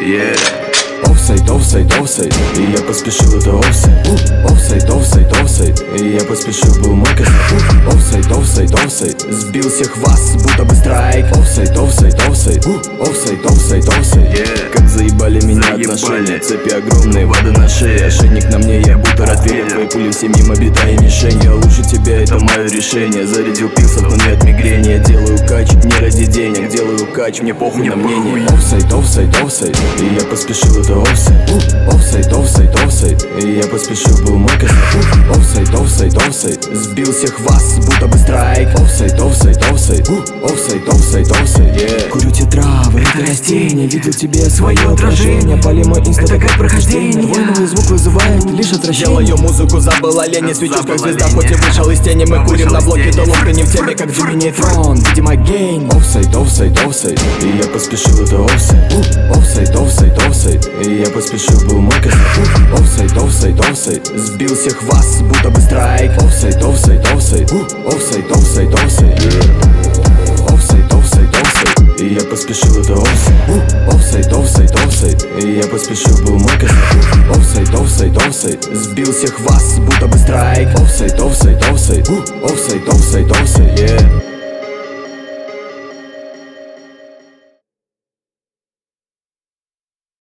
yeah. Офсайд, офсайд, офсайд, и я поспешил, это офсайд. Офсайд, офсайд, офсайд, и я поспешил, был мой косяк. Офсайд, офсайд, офсайд, сбил всех вас, будто бы страйк. Офсайд, офсайд, офсайд, офсайд, офсайд, офсайд. Как заебали меня отношения, цепи огромные, воды на шее. Ошейник на мне, я будто ротвейлер, твои пули все мимо, бита и мишень. Я лучше тебя, это мое решение. Зарядил пилсов, но нет мигрени. Я делаю кач, не ради денег, делаю кач, мне похуй на мнение. Офсайд, офсайд, офсайд, и я поспешил, это офсайд. Офсайд, офсайд, офсайд, и я поспешил, был мой косяк. Офсайд, офсайд, офсайд, сбил всех вас, будто бы страйк. Офсайд, офсайд, офсайд, офсайд, офсайд, офсайд. Курю те травы, это растение, видел тебе свое отражение. Пали мой инста, это как прохождение. Твой новый звук вызывает лишь отвращение. Делаю музыку, забыл о лени, свечусь как звезда, хоть и вышел из тени. Мы курим на блоке, то лоб, ты не в теме, как Джимини Трон, видимо гейм. Офсайд, офсайд, офсайд, и я поспешил, это офсайд. Офсайд, офсайд, офсайд, и я поспешил, был мой косяк. Офсайд, офсайд, офсайд, сбил всех вас, будто бы страйк. Офсайд, офсайд, офсайд, офсайд, офсайд, офсайд. Офсайд, офсайд, офсайд, и я поспешил, это офсайд. Офсайд, офсайд, офсайд, и я поспешил, был мой косяк. Офсайд, офсайд, офсайд, сбил всех вас, будто бы страйк. Офсайд, офсайд, офсайд, офсайд, офсайд, офсайд, yeah.